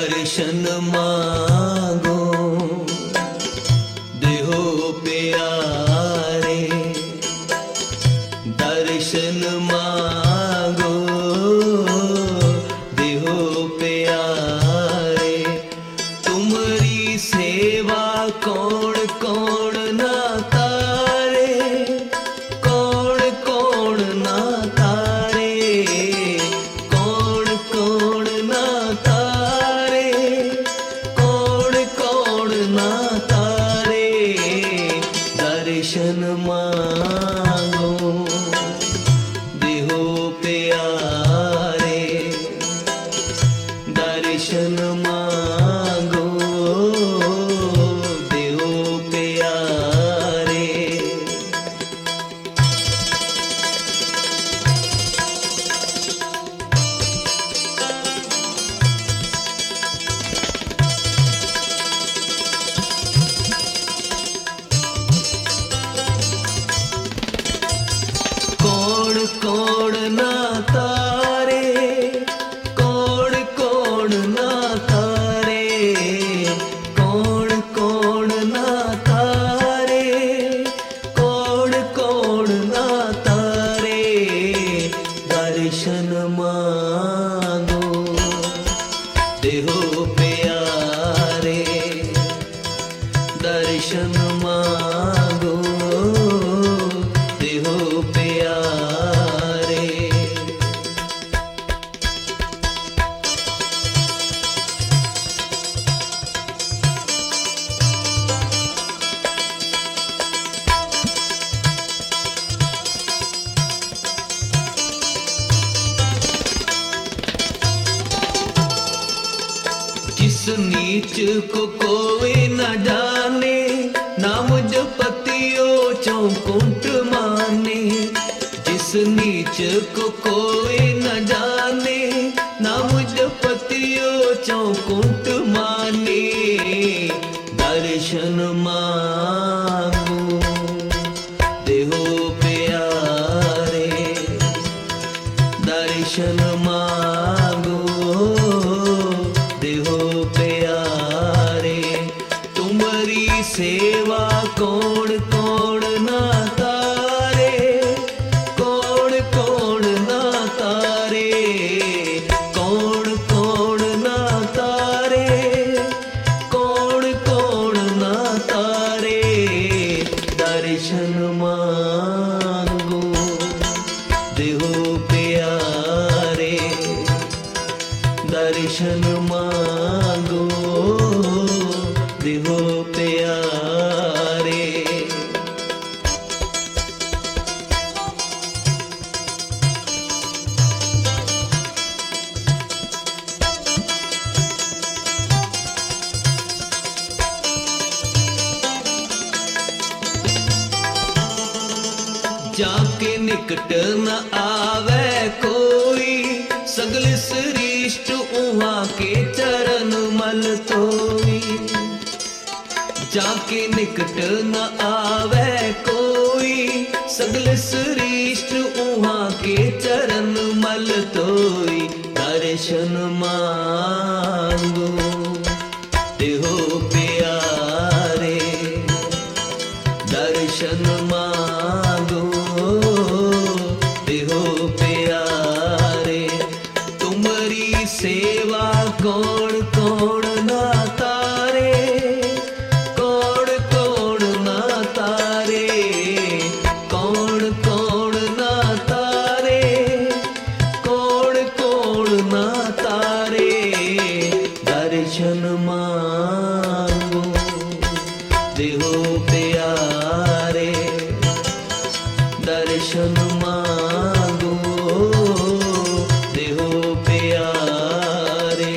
दर्शन मांगो देहो प्यारे, दर्शन मांगो देहो प्यारे। तुम्हारी सेवा कौन कौन ना तारे, कौन कौन ना तारे, कौन कौन ना तारे, कौन कौन ना तारे। दर्शन मांगो देहो प्यारे, दर्शन मांगो देहो प्यारे। कौन कौन ना तारे, कौन कौन ना तारे, कौन कौन ना तारे, कौन कौन ना तारे। दर्शन मांगो देहो प्यारे, दर्शन मांगो देहो प्यारे। जिस नीच को कोई न जाने, नाम जपतियो चौकुंठ माने। जिस नीच को कोई न जाने, नाम जपतियो चौकुंठ माने। दर्शन मांगो देहो प्यारे, दर्शन मांगो देहो प्यारे। तुम्हारी सेवा कौन कौन ना तारे, कौन कौन ना तारे, कौन कौन ना तारे, कौन कौन ना तारे। दर्शन मांगो देहो प्यारे, दर्शन मांगो देहो प्यारे। जाके निकट न आवे कोई, सगल श्रेष्ठ उहाँ के चरण मल तोई। जाके निकट न आवे कोई, सगल श्रेष्ठ उहाँ के चरण मल तोई। दर्शन मांगो देहो प्यारे, दर्शन मांगो देहो प्यारे। तुम्हारी सेवा कौन कौन ना तारे, कौन कौन ना तारे, कौन कौन ना तारे, कौन कौन ना तारे। दर्शन मांगो देहो प्यारे, दर्शन मांगो देहो प्यारे।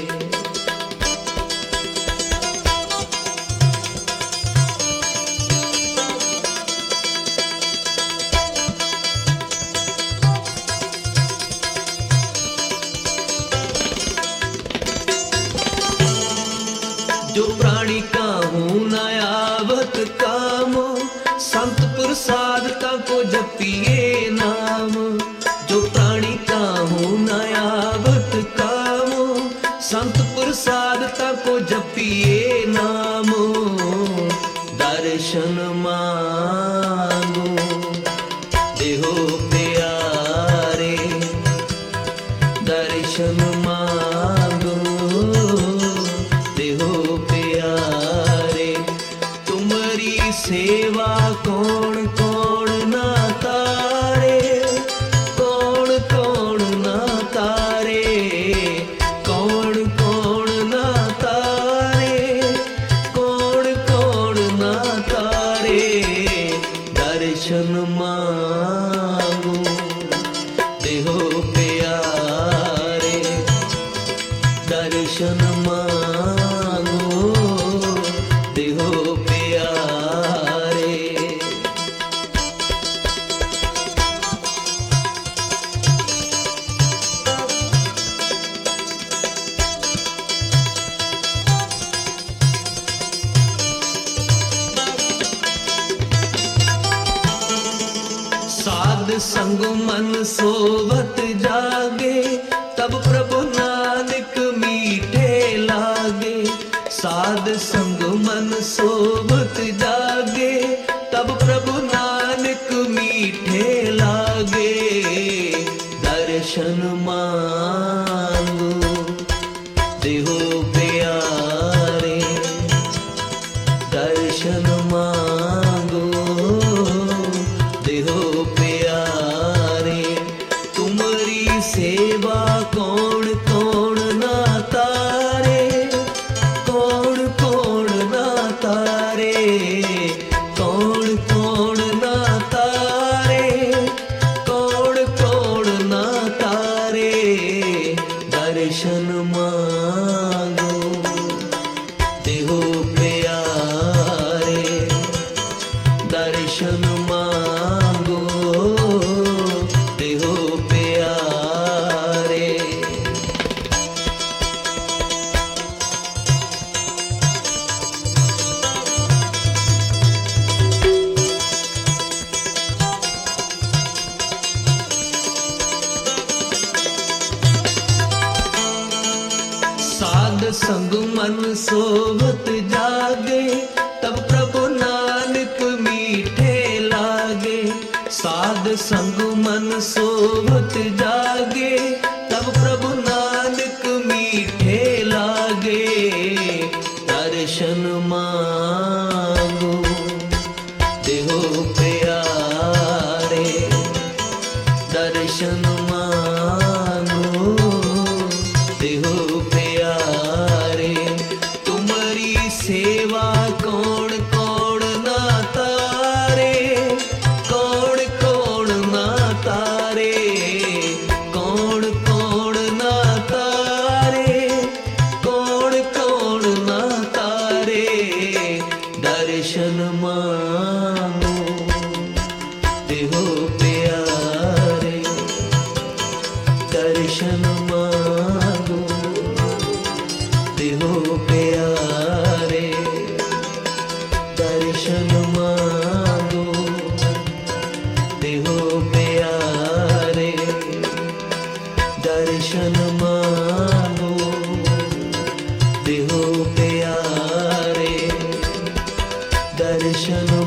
जो प्राणी काहू न आवत काम, संत प्रसाद को जपिए नाम। जो प्राणी काहू न आवत काम, संत प्रसाद ताको जपिए नाम, दर्शन मांगो देहो प्यारे, दर्शन मांगो देहो प्यारे। तुम्हारी सेवा कौन कौन ना तारे, कौन कौन ना तारे, कौन कौन ना तारे, कौन कौन ना तारे। दर्शन मांगो देहो प्यारे, दर्शन मांगो देहो प्यारे। साध संग मन सोवत जागे, तब प्रभु नानक मीठे लागे। साध संग मन सोवत जागे, तब प्रभु नानक मीठे लागे। दर्शन मांगो देहो प्यारे, दर्शन मांगो देहो प्यारे। तुम्हारी सेवा कौन कौन ना तारे, कौन कौन ना तारे, कौन कौन ना तारे, कौन कौन ना तारे। दर्शन मांगो देहो प्यारे, दर्शन मांगो देहो प्यारे। साध संग मन सोवत जागे, तब प्रभु नानक मीठे लागे। साध संग मन सोवत जागे, तब प्रभु नानक मीठे लागे। दर्शन मांगो देहो प्यारे, दर्शन मांगो देहो प्यारे। तुम्हारी सेवा कौन कौन ना तारे, कौन कौन ना तारे, कौन कौन ना तारे, कौन कौन ना तारे। दर्शन मांगो देहो प्यारे, दर्शन मांगो देहो प्यारे, दर्शन मांगो देहो प्यारे, दर्शन मांगो देहो प्यारे, दर्शन